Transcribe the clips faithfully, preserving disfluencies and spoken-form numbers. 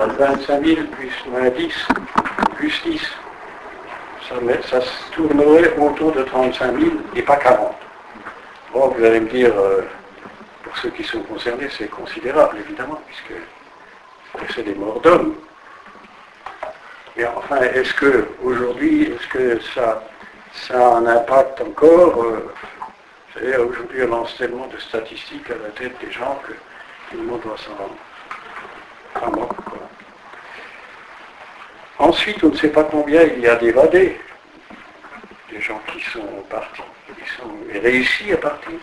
vingt-cinq mille plus moins dix, plus dix, ça, ça se tournerait autour de trente-cinq mille et pas quarante. Bon, vous allez me dire, euh, pour ceux qui sont concernés, c'est considérable, évidemment, puisque c'est des morts d'hommes. Et enfin, est-ce que, aujourd'hui, est-ce que ça, ça a un impact encore euh, Vous savez, aujourd'hui, on lance tellement de statistiques à la tête des gens que tout le monde doit s'en rendre compte. Ensuite, on ne sait pas combien il y a d'évadés, des gens qui sont partis, qui sont réussis à partir.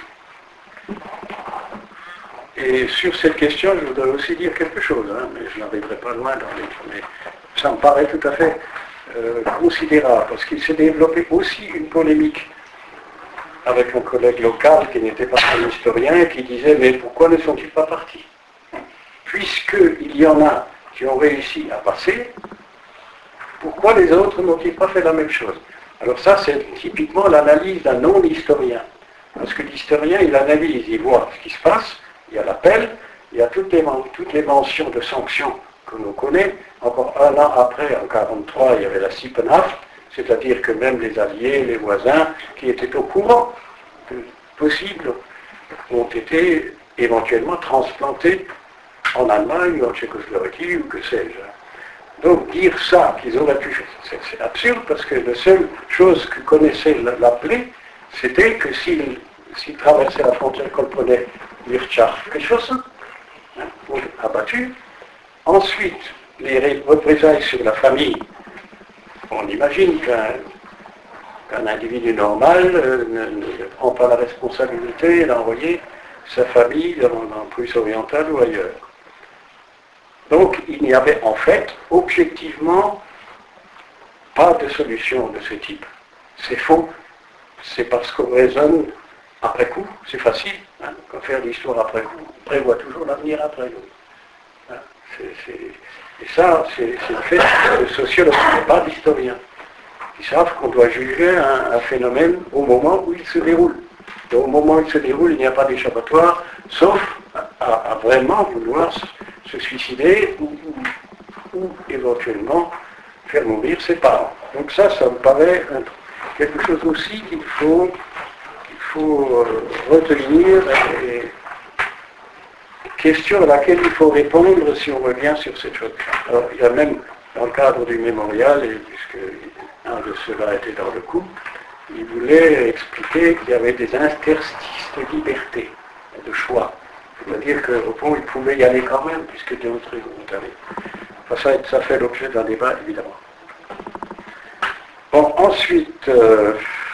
Et sur cette question, je voudrais aussi dire quelque chose, hein, mais je n'arriverai pas loin dans les... Mais ça me paraît tout à fait euh, considérable, parce qu'il s'est développé aussi une polémique avec un collègue local qui n'était pas un historien, qui disait « Mais pourquoi ne sont-ils pas partis ?» Puisqu'il y en a qui ont réussi à passer, pourquoi les autres n'ont-ils pas fait la même chose? Alors ça, c'est typiquement l'analyse d'un non-historien. Parce que l'historien, il analyse, il voit ce qui se passe, il y a l'appel, il y a toutes les, toutes les mentions de sanctions que l'on connaît. Encore un an après, en mille neuf cent quarante-trois, il y avait la Sippenhaft, c'est-à-dire que même les alliés, les voisins, qui étaient au courant que possible, ont été éventuellement transplantés en Allemagne ou en Tchécoslovaquie ou que sais-je. Donc dire ça, qu'ils auraient pu, c'est, c'est absurde parce que la seule chose que connaissait l'appelé, c'était que s'il, s'il traversait la frontière qu'on prenait Wirtschaft, quelque chose, hein, abattu. Ensuite, les représailles sur la famille. On imagine qu'un, qu'un individu normal euh, ne, ne prend pas la responsabilité d'envoyer sa famille dans, dans Prusse orientale ou ailleurs. Donc il n'y avait en fait objectivement pas de solution de ce type. C'est faux. C'est parce qu'on raisonne après coup, c'est facile. Hein, quand faire l'histoire après coup, on prévoit toujours l'avenir après nous. Hein, c'est, c'est, et ça, c'est, c'est le fait que les sociologues ne sont pas d'historiens. Ils savent qu'on doit juger un, un phénomène au moment où il se déroule. Et au moment où il se déroule, il n'y a pas d'échappatoire, sauf à, à, à vraiment vouloir se, se suicider ou, ou, ou éventuellement faire mourir ses parents. Donc ça, ça me paraît un, quelque chose aussi qu'il faut, qu'il faut euh, retenir et question à laquelle il faut répondre si on revient sur cette chose. Alors, il y a même, dans le cadre du mémorial, et puisque un de ceux-là était dans le coup, il voulait expliquer qu'il y avait des interstices de liberté, de choix. C'est-à-dire qu'au fond, il pouvait y aller quand même, puisque d'autres vont aller. Enfin, ça, ça fait l'objet d'un débat, évidemment. Bon, ensuite, euh,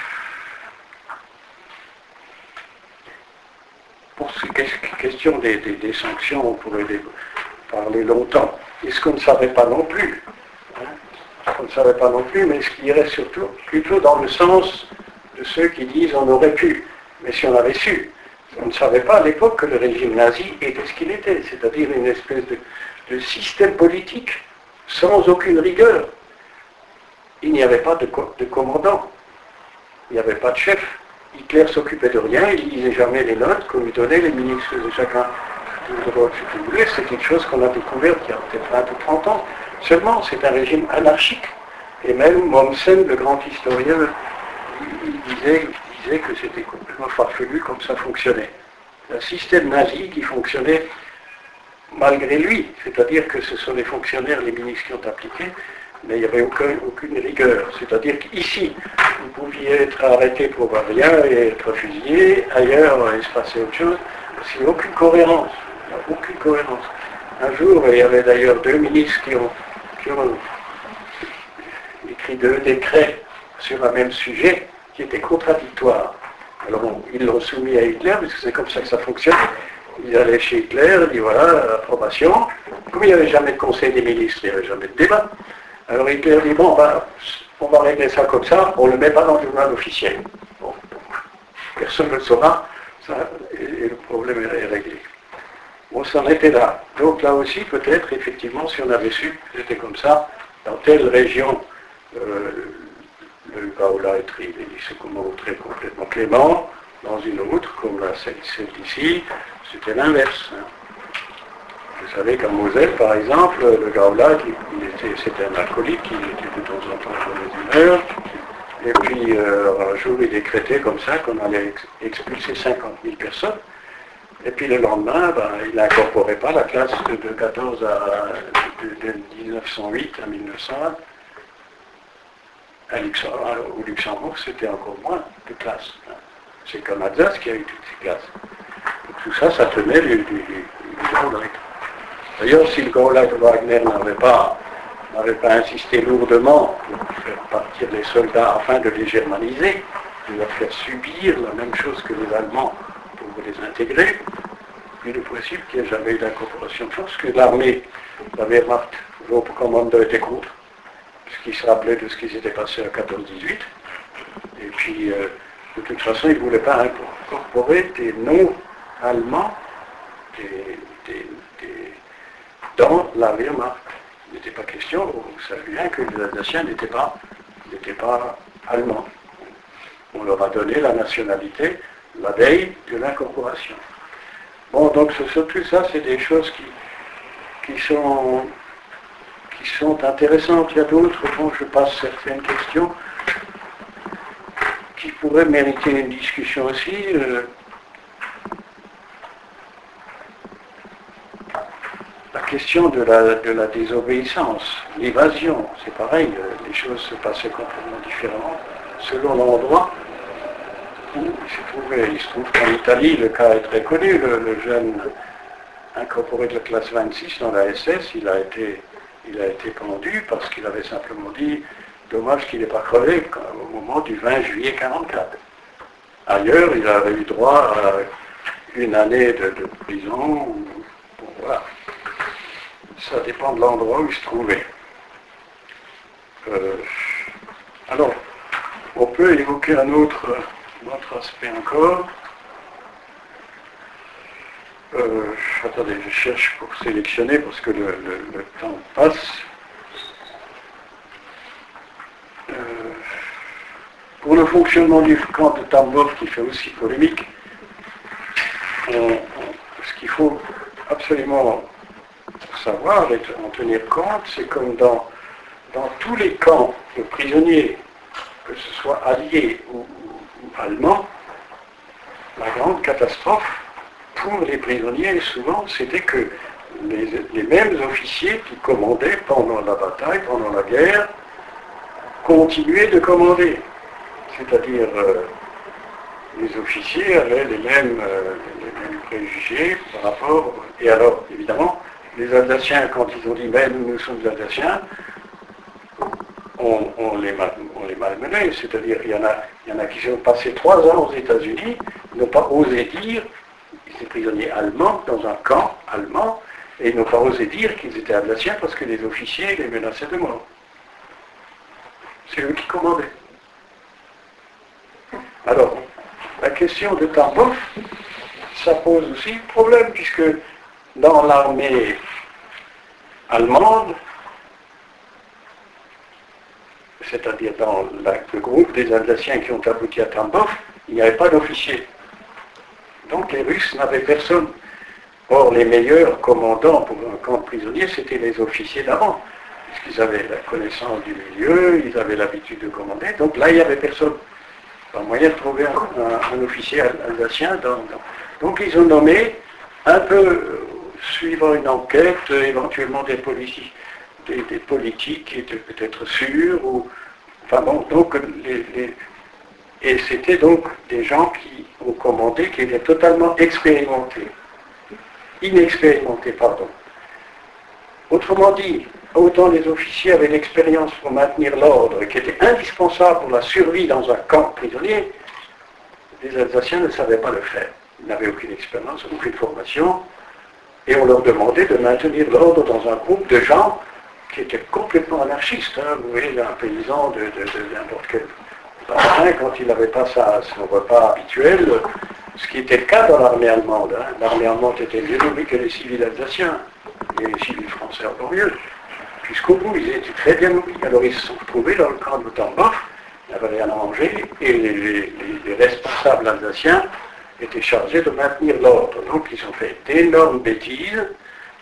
pour ces questions des, des, des sanctions, on pourrait les parler longtemps. Et ce qu'on ne savait pas non plus, hein, ce qu'on ne savait pas non plus, mais ce qui irait surtout plutôt dans le sens de ceux qui disent on aurait pu, mais si on avait su. On ne savait pas à l'époque que le régime nazi était ce qu'il était, c'est-à-dire une espèce de, de système politique sans aucune rigueur. Il n'y avait pas de, de commandant, il n'y avait pas de chef. Hitler s'occupait de rien, il ne lisait jamais les notes qu'on lui donnait, les ministres de chacun de droite, ce qu'il voulait. C'est quelque chose qu'on a découvert il y a peut-être vingt ou trente ans. Seulement, c'est un régime anarchique. Et même Mommsen, le grand historien, il disait, il disait que c'était complètement farfelu comme ça fonctionnait. Un système nazi qui fonctionnait malgré lui, c'est-à-dire que ce sont les fonctionnaires, les ministres qui ont appliqué, mais il n'y avait aucun, aucune rigueur. C'est-à-dire qu'ici, vous pouviez être arrêté pour rien et être fusillé, ailleurs, il se passait autre chose. Il n'y a aucune cohérence. Il n'y a aucune cohérence. Un jour, il y avait d'ailleurs deux ministres qui ont, qui ont écrit deux décrets sur un même sujet qui étaient contradictoires. Alors, on, ils l'ont soumis à Hitler, parce que c'est comme ça que ça fonctionne. Ils allaient chez Hitler, ils disent voilà, approbation. Comme il n'y avait jamais de conseil des ministres, il n'y avait jamais de débat. Alors Hitler dit, bon, ben, on va régler ça comme ça, on ne le met pas dans le journal officiel. Bon, personne ne le saura, ça, et, et le problème est réglé. On s'en était là. Donc là aussi, peut-être, effectivement, si on avait su, c'était comme ça, dans telle région, euh, le Gaula il se montrait complètement clément, dans une autre, comme la, celle d'ici, c'était l'inverse. Hein. Vous savez qu'en Moselle, par exemple, le Graulat, c'était un alcoolique, il était de temps en temps de mauvaise humeur. Et puis, euh, un jour, il décrétait comme ça qu'on allait ex expulser cinquante mille personnes. Et puis le lendemain, ben, il n'incorporait pas la classe de, de quatorze à de, de mille neuf cent huit à mille neuf cent un. À Luxembourg, au Luxembourg, c'était encore moins de classes. C'est comme Alsace qui a eu toutes ces classes. Donc, tout ça, ça tenait du, du, du, du Gauleiter. D'ailleurs, si le Gauleiter Wagner n'avait pas, n'avait pas insisté lourdement pour faire partir les soldats afin de les germaniser, de leur faire subir la même chose que les Allemands pour les intégrer, il est possible qu'il n'y ait jamais eu d'incorporation de force, que l'armée, la Wehrmacht, le commandant était contre, ce qui se rappelait de ce qui s'était passé en quatorze dix-huit. Et puis, euh, de toute façon, ils ne voulaient pas incorporer des non-allemands des, des, des, dans la Wehrmacht. Il n'était pas question, vous savez bien que les Alsaciens n'étaient pas, n'étaient pas allemands. On leur a donné la nationalité la veille de l'incorporation. Bon, donc surtout ça, c'est des choses qui, qui, sont, qui sont intéressantes. Il y a d'autres, bon, je passe certaines questions qui pourraient mériter une discussion aussi. Euh, la question de la, de la désobéissance, l'évasion, c'est pareil, euh, les choses se passaient complètement différemment selon l'endroit. Il se, trouvait, il se trouve qu'en Italie, le cas est très connu, le, le jeune incorporé de la classe vingt-six dans la S S, il a été, il a été pendu parce qu'il avait simplement dit « dommage qu'il n'ait pas crevé » au moment du vingt juillet mille neuf cent quarante-quatre. Ailleurs, il avait eu droit à une année de, de prison, bon, voilà. Ça dépend de l'endroit où il se trouvait. Euh, alors, on peut évoquer un autre... Autre aspect encore. Euh, attendez, je cherche pour sélectionner parce que le, le, le temps passe. Euh, pour le fonctionnement du camp de Tambov, qui fait aussi polémique, on, on, ce qu'il faut absolument savoir et en tenir compte, c'est comme dans, dans tous les camps de prisonniers, que ce soit alliés ou allemand, la grande catastrophe pour les prisonniers, souvent, c'était que les, les mêmes officiers qui commandaient pendant la bataille, pendant la guerre, continuaient de commander. C'est-à-dire, euh, les officiers avaient les mêmes, euh, les mêmes préjugés par rapport... Et alors, évidemment, les Alsaciens, quand ils ont dit « mais nous, nous sommes Alsaciens », On, on, les mal, on les malmenait, c'est-à-dire il y en a, il y en a qui ont passé trois ans aux États-Unis, n'ont pas osé dire, ils étaient prisonniers allemands dans un camp allemand, et ils n'ont pas osé dire qu'ils étaient alsaciens parce que les officiers les menaçaient de mort. C'est eux qui commandaient. Alors, la question de Tambov, ça pose aussi problème, puisque dans l'armée allemande, c'est-à-dire dans la, le groupe des Alsaciens qui ont abouti à Tambov, il n'y avait pas d'officiers. Donc les Russes n'avaient personne. Or, les meilleurs commandants pour un camp de prisonniers, c'était les officiers d'avant, puisqu'ils avaient la connaissance du milieu, ils avaient l'habitude de commander, donc là, il n'y avait personne. Pas moyen de trouver un, un, un officier alsacien. Dans, dans. Donc ils ont nommé, un peu euh, suivant une enquête, euh, éventuellement des politiques, Des, des politiques qui étaient peut-être sûrs, ou, enfin bon, donc, les, les, et c'était donc des gens qui ont commandé, qui étaient totalement expérimentés, inexpérimentés, pardon. Autrement dit, autant les officiers avaient l'expérience pour maintenir l'ordre, qui était indispensable pour la survie dans un camp prisonnier, les Alsaciens ne savaient pas le faire. Ils n'avaient aucune expérience, aucune formation, et on leur demandait de maintenir l'ordre dans un groupe de gens qui était complètement anarchiste. Hein. Vous voyez, un paysan de, de, de n'importe quel matin, quand il n'avait pas sa, son repas habituel, ce qui était le cas dans l'armée allemande. Hein. L'armée allemande était mieux nourrie que les civils alsaciens, et les civils français encore mieux. Jusqu'au bout, ils étaient très bien nourris. Alors ils se sont retrouvés dans le camp de Tambov, il n'y avait rien à manger, et les, les, les responsables alsaciens étaient chargés de maintenir l'ordre. Donc ils ont fait d'énormes bêtises,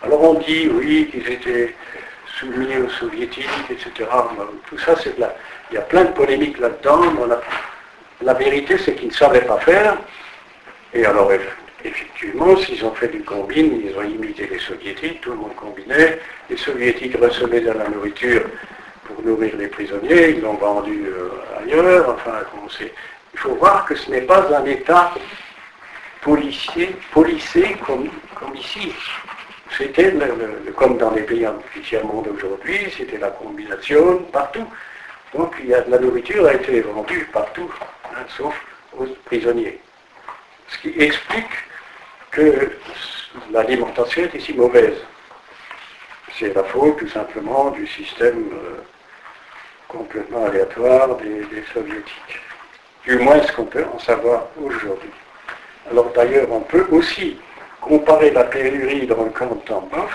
Alors on dit, oui, qu'ils étaient soumis aux soviétiques, et cetera. Tout ça, c'est de la... Il y a plein de polémiques là-dedans. La... la vérité, c'est qu'ils ne savaient pas faire. Et alors, effectivement, s'ils ont fait du combine, ils ont imité les soviétiques, tout le monde combinait. Les soviétiques recevaient de la nourriture pour nourrir les prisonniers, ils l'ont vendu euh, ailleurs. Enfin, on sait. Il faut voir que ce n'est pas un État policier, policé comme, comme ici. C'était, le, le, comme dans les pays du tiers-monde aujourd'hui, c'était la combination partout. Donc il y a, la nourriture a été vendue partout, hein, sauf aux prisonniers. Ce qui explique que l'alimentation est ici mauvaise. C'est la faute tout simplement du système euh, complètement aléatoire des, des soviétiques. Du moins ce qu'on peut en savoir aujourd'hui. Alors d'ailleurs on peut aussi comparer la pénurie dans le camp de Tambov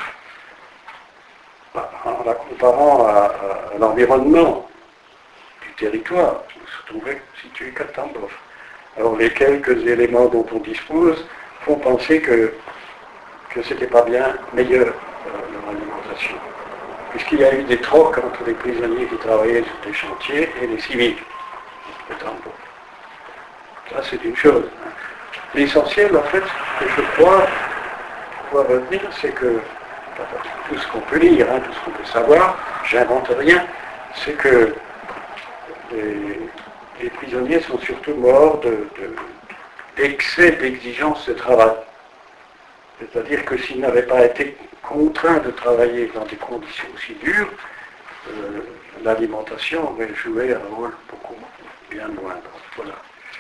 en la comparant à, à, à l'environnement du territoire où se trouvait situé qu'à Tambov. Alors les quelques éléments dont on dispose font penser que, que ce n'était pas bien meilleur euh, leur alimentation. Puisqu'il y a eu des trocs entre les prisonniers qui travaillaient sur des chantiers et les civils de Tambov. Ça c'est une chose. Hein. L'essentiel, en fait, que je crois pouvoir retenir, c'est que tout ce qu'on peut lire, hein, tout ce qu'on peut savoir, j'invente rien, c'est que les, les prisonniers sont surtout morts de, de, d'excès d'exigence de travail. C'est-à-dire que s'ils n'avaient pas été contraints de travailler dans des conditions aussi dures, euh, l'alimentation aurait joué un rôle beaucoup bien moindre. Voilà.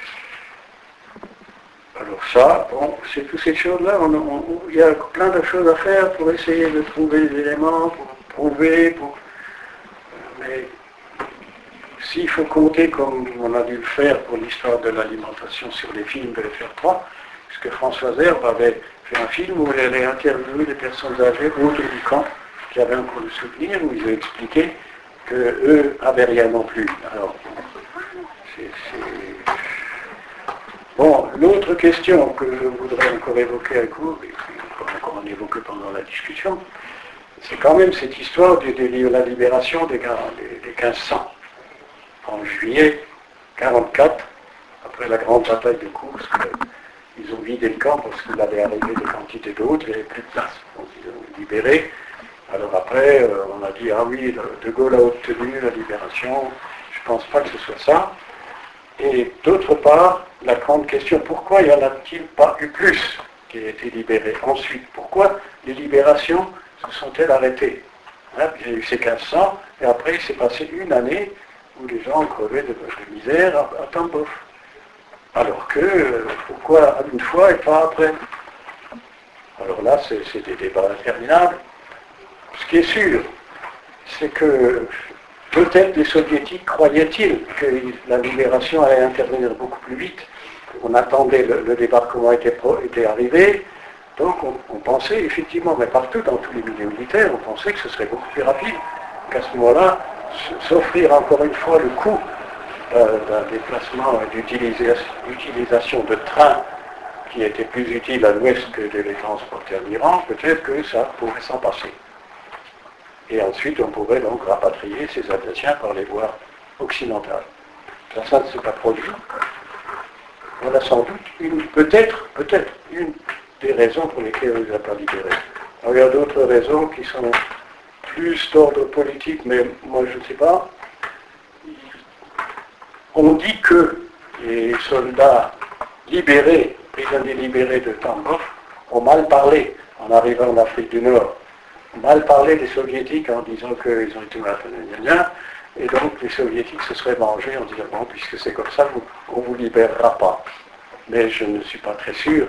Alors ça, bon, c'est toutes ces choses-là, on, on, il y a plein de choses à faire pour essayer de trouver des éléments, pour prouver, pour... mais s'il faut compter comme on a dû le faire pour l'histoire de l'alimentation sur les films de F R trois, puisque Françoise Herbe avait fait un film où elle avait interviewé des personnes âgées autour du camp, qui avaient encore le souvenir, où ils ont expliqué qu'eux n'avaient rien non plus. Alors, c'est... c'est... Bon, l'autre question que je voudrais encore évoquer avec vous, et qu'on va encore en évoquer pendant la discussion, c'est quand même cette histoire de, de, de la libération des, des quinze cents. En juillet mille neuf cent quarante-quatre, après la grande bataille de Kursk, ils ont vidé le camp parce qu'il allait arriver des quantités d'autres, il n'y avait plus de place. Donc ils ont libéré. Alors après, euh, on a dit, ah oui, De Gaulle a obtenu la libération. Je ne pense pas que ce soit ça. Et d'autre part, la grande question, pourquoi y en a-t-il pas eu plus qui a été libéré ensuite? Pourquoi les libérations se sont-elles arrêtées? Hein, il y a eu ces quinze cents, et après il s'est passé une année où les gens crevaient de, de misère à, à Tambov. Alors que, euh, pourquoi une fois et pas après? Alors là, c'est, c'est des débats interminables. Ce qui est sûr, c'est que peut-être les soviétiques croyaient-ils que la libération allait intervenir beaucoup plus vite. On attendait le, le débarquement était, était arrivé, donc on, on pensait effectivement, mais partout dans tous les milieux militaires, on pensait que ce serait beaucoup plus rapide, qu'à ce moment-là, s'offrir encore une fois le coût euh, d'un déplacement et d'utilisation de trains qui était plus utile à l'ouest que de les transporter en Iran, peut-être que ça pourrait s'en passer. Et ensuite, on pourrait donc rapatrier ces Alsaciens par les voies occidentales. Ça, ça ne s'est pas produit. On a sans doute une, peut-être, peut-être, une des raisons pour lesquelles on ne les a pas libérés. Alors, il y a d'autres raisons qui sont plus d'ordre politique, mais moi je ne sais pas. On dit que les soldats libérés, prisonniers libérés de Tambov, ont mal parlé en arrivant en Afrique du Nord. Mal parlé des soviétiques en disant qu'ils ont été mal, et donc les soviétiques se seraient vengés en disant bon, puisque c'est comme ça, vous, on ne vous libérera pas. Mais je ne suis pas très sûr.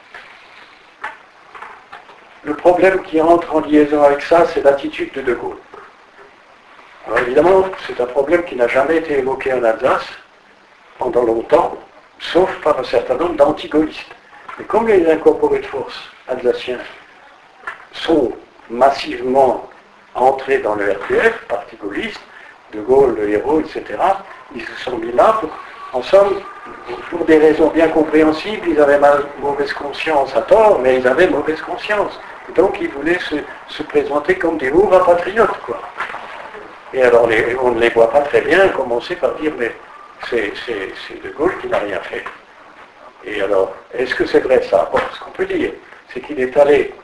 Le problème qui entre en liaison avec ça, c'est l'attitude de De Gaulle. Alors évidemment, c'est un problème qui n'a jamais été évoqué en Alsace pendant longtemps, sauf par un certain nombre d'anti-gaullistes. Mais comme les incorporés de force alsaciens sont massivement entrés dans le R P F, parti gaulliste, De Gaulle, le héros, et cetera, ils se sont mis là pour, en somme, pour des raisons bien compréhensibles, ils avaient mal, mauvaise conscience à tort, mais ils avaient mauvaise conscience. Donc ils voulaient se, se présenter comme des hurrahs patriotes, quoi. Et alors les, on ne les voit pas très bien commencer par dire mais c'est, c'est, c'est De Gaulle qui n'a rien fait. Et alors, est-ce que c'est vrai ça? Bon, ce qu'on peut dire, c'est qu'il est allé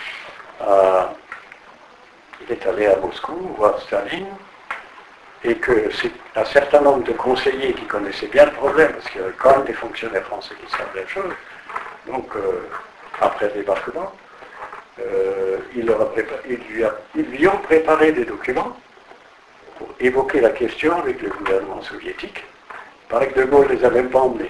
à, il est allé à Moscou voir Staline, et que c'est un certain nombre de conseillers qui connaissaient bien le problème, parce qu'il y avait quand même des fonctionnaires français qui savaient la chose, donc euh, après le débarquement, euh, il, leur a préparé, il, lui a, ils lui ont préparé des documents pour évoquer la question avec le gouvernement soviétique. Il paraît que De Gaulle ne les a même pas emmenés.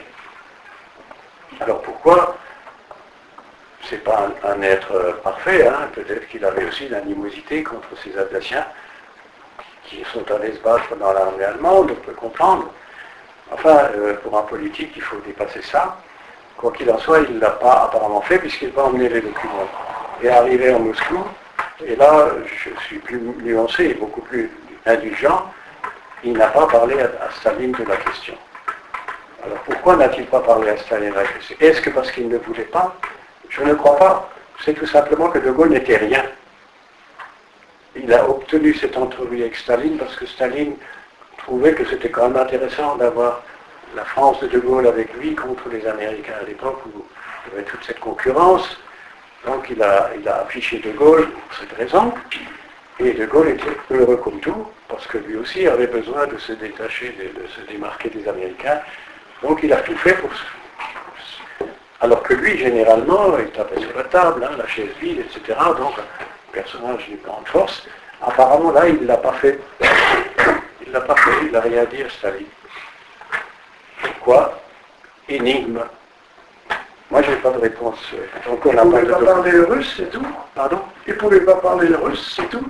Alors pourquoi? C'est pas un, un être parfait, hein. Peut-être qu'il avait aussi une animosité contre ses Alsaciens qui sont allés se battre dans l'armée allemande, on peut comprendre. Enfin, euh, pour un politique, il faut dépasser ça. Quoi qu'il en soit, il ne l'a pas apparemment fait puisqu'il n'a pas emmené les documents. Il est arrivé à Moscou, et là, je suis plus nuancé et beaucoup plus indulgent, il n'a pas parlé à, à Staline de la question. Alors pourquoi n'a-t-il pas parlé à Staline de la question? Est-ce que parce qu'il ne voulait pas? Je ne crois pas. C'est tout simplement que De Gaulle n'était rien. Il a obtenu cette entrevue avec Staline parce que Staline trouvait que c'était quand même intéressant d'avoir la France de De Gaulle avec lui contre les Américains à l'époque où il y avait toute cette concurrence. Donc il a, il a affiché De Gaulle pour cette raison. Et De Gaulle était heureux comme tout, parce que lui aussi avait besoin de se détacher, de, de se démarquer des Américains. Donc il a tout fait pour ça. Alors que lui, généralement, il tapait sur la table, hein, la chaise vide, et cetera. Donc, personnage d'une grande force. Apparemment, là, il ne l'a pas fait. Il ne l'a pas fait, il n'a rien dit à Staline. Pourquoi? Énigme. Moi, je n'ai pas de réponse. Donc, on n'a pas de... pas parler le russe, c'est tout. Pardon? Il ne pouvait pas parler le russe, c'est tout.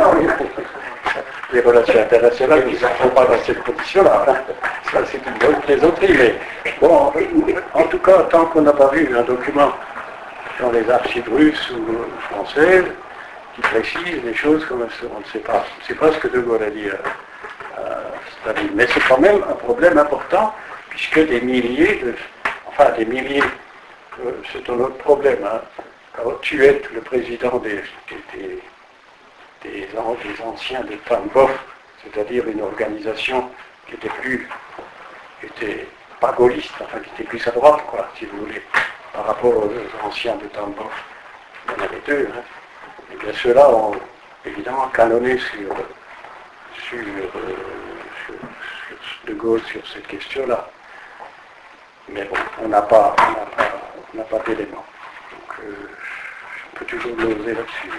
Les relations internationales, ils ne font pas dans cette condition-là. Hein. Ça, c'est une bonne plaisanterie. Mais bon, en tout cas, tant qu'on n'a pas vu un document dans les archives russes ou françaises, qui précise les choses comme elles sont. On ne sait pas. On ne sait pas ce que De Gaulle a dit à, à Staline. Mais c'est quand même un problème important, puisque des milliers de... Enfin, des milliers... Euh, c'est un autre problème. Hein. Quand tu es le président des, des, des, des, des anciens de Tambov, c'est-à-dire une organisation qui était plus... qui était pas gaulliste, enfin qui était plus à droite, quoi, si vous voulez, par rapport aux anciens de Tambov. Il y en avait deux, hein. Et bien ceux-là ont évidemment canonné sur, sur, euh, sur, sur De Gaulle sur cette question-là. Mais bon, on n'a pas, on n'a pas, on n'a pas d'éléments. Donc euh, on peut toujours l'oser là-dessus.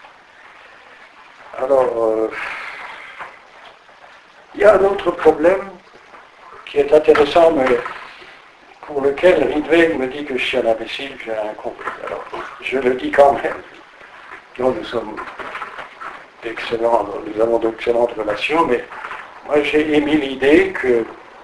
Là. Alors, euh, il y a un autre problème qui est intéressant, mais pour lequel Ridway me dit que je suis un imbécile, j'ai un con. Alors, je le dis quand même. Donc, nous sommes d'excellents, nous avons d'excellentes relations, mais moi j'ai émis l'idée que,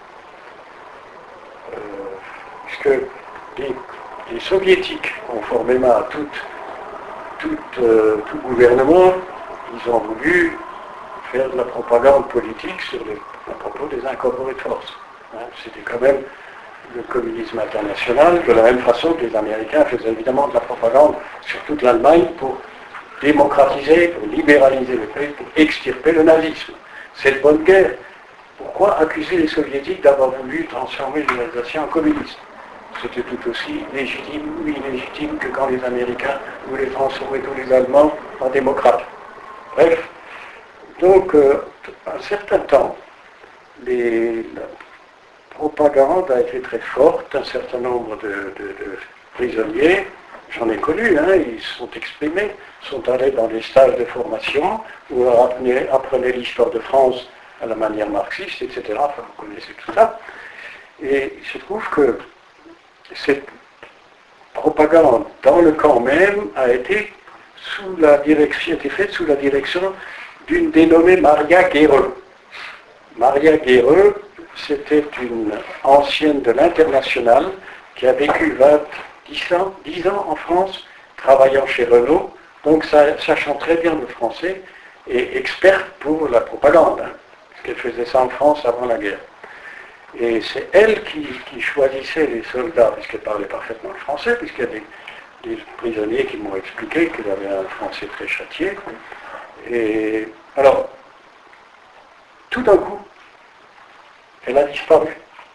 euh, puisque les, les soviétiques, conformément à tout, tout, euh, tout gouvernement, ils ont voulu faire de la propagande politique sur les, à propos des incorporés de force. Hein, c'était quand même le communisme international, de la même façon que les Américains faisaient évidemment de la propagande sur toute l'Allemagne pour démocratiser, pour libéraliser le pays, pour extirper le nazisme. C'est de bonne guerre. Pourquoi accuser les soviétiques d'avoir voulu transformer l'Alsacien en communiste? C'était tout aussi légitime ou illégitime que quand les Américains ou les Français et tous les Allemands en démocrates. Bref, donc, euh, un certain temps, les, la propagande a été très forte, un certain nombre de, de, de prisonniers, j'en ai connu, hein, ils se sont exprimés, sont allés dans des stages de formation où on apprenait, apprenait l'histoire de France à la manière marxiste, et cetera. Enfin, vous connaissez tout ça. Et il se trouve que cette propagande dans le camp même a été sous la direction, été faite sous la direction d'une dénommée Maria Guéreux. Maria Guéreux, c'était une ancienne de l'Internationale qui a vécu vingt, dix ans, dix ans en France, travaillant chez Renault, donc sachant très bien le français et experte pour la propagande, hein, parce qu'elle faisait ça en France avant la guerre. Et c'est elle qui, qui choisissait les soldats, puisqu'elle parlait parfaitement le français, puisqu'elle des prisonniers qui m'ont expliqué qu'il avait un français très châtié. Et alors, tout d'un coup, elle a disparu.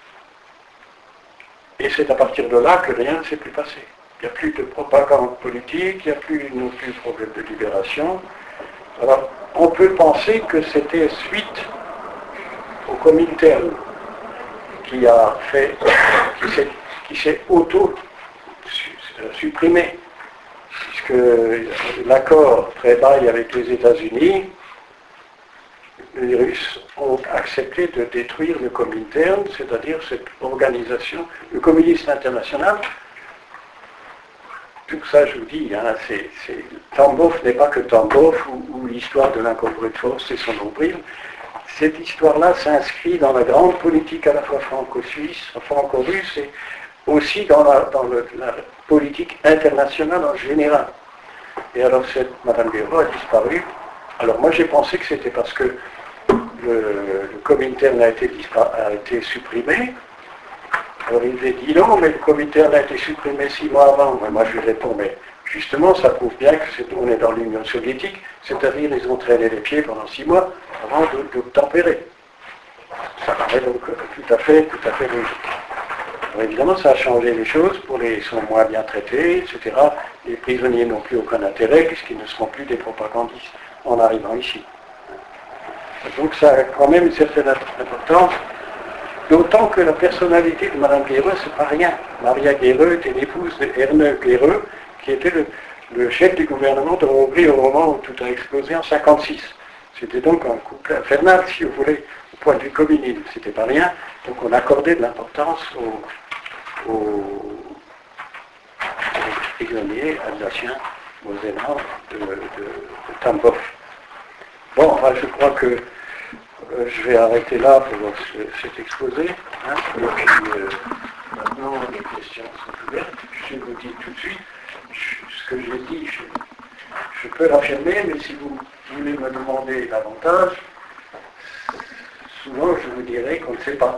Et c'est à partir de là que rien ne s'est plus passé. Il n'y a plus de propagande politique, il n'y a plus non plus de problème de libération. Alors, on peut penser que c'était suite au Comintern qui a fait, qui s'est, qui s'est auto-supprimé, puisque l'accord très bail avec les États-Unis, les Russes ont accepté de détruire le Comintern, c'est-à-dire cette organisation, le communisme international. Tout ça, je vous dis, hein, c'est, c'est, Tambov n'est pas que Tambov ou, ou l'histoire de l'incorporé de force et son nombril. Cette histoire-là s'inscrit dans la grande politique à la fois franco-suisse, franco-russe et aussi dans, la, dans le, la politique internationale en général. Et alors, cette Madame Guéraud a disparu. Alors moi, j'ai pensé que c'était parce que le, le Comintern a été, a été supprimé. Alors il avait dit non, mais le Comintern a été supprimé six mois avant. Mais moi je lui réponds, mais justement ça prouve bien qu'on est dans l'Union soviétique, c'est-à-dire ils ont traîné les pieds pendant six mois avant de, de tempérer. Ça paraît donc tout à fait, tout à fait logique. Alors évidemment ça a changé les choses, pour les ils sont moins bien traités, et cetera. Les prisonniers n'ont plus aucun intérêt puisqu'ils ne seront plus des propagandistes en arrivant ici. Donc ça a quand même une certaine importance. D'autant que la personnalité de Madame Guéreux, c'est pas rien. Maria Guéreux était l'épouse de Erne Guéreux, qui était le, le chef du gouvernement de Hongrie au moment où tout a explosé en cinquante-six. C'était donc un couple infernal, si vous voulez, au point de vue communiste. C'était pas rien. Donc on accordait de l'importance aux, aux, aux prisonniers alsaciens, mosellans de, de, de Tambov. Bon, enfin, je crois que Euh, je vais arrêter là pour ce, cet exposé. Hein, et puis, euh, maintenant, les questions sont ouvertes. Je vous dis tout de suite, je, ce que j'ai dit, je, je peux l'affirmer, mais si vous voulez me demander davantage, souvent je vous dirai qu'on ne sait pas.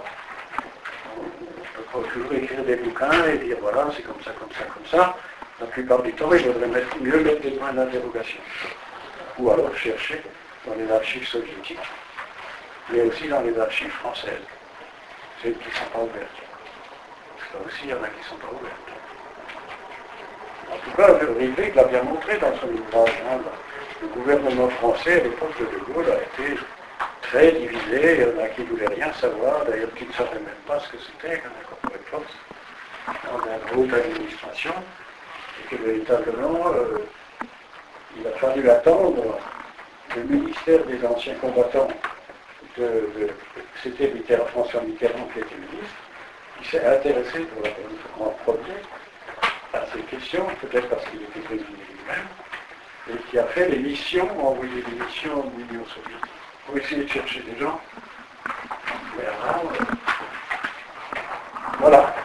On peut toujours écrire des bouquins et dire voilà, c'est comme ça, comme ça, comme ça. La plupart du temps, il faudrait mettre, mieux mettre des points d'interrogation. Ou alors chercher dans les archives soviétiques, mais aussi dans les archives françaises, celles qui ne sont pas ouvertes. Parce que là aussi, il y en a qui ne sont pas ouvertes. En tout cas, Riveg l'a bien montré dans son ouvrage. Hein, le gouvernement français, à l'époque de De Gaulle, a été très divisé. Il y en a qui ne voulaient rien savoir, d'ailleurs qui ne savaient même pas ce que c'était qu'un incorporé de force dans une haute administration. Et que véritablement, euh, il a fallu attendre le ministère des anciens combattants. De, de, c'était Mitterrand, François Mitterrand qui était ministre, qui s'est intéressé pour la, en premier à ces questions, peut-être parce qu'il était prisonnier lui-même, et qui a fait des missions, envoyé des missions en Union soviétique pour essayer de chercher des gens. Mais avant, euh, voilà.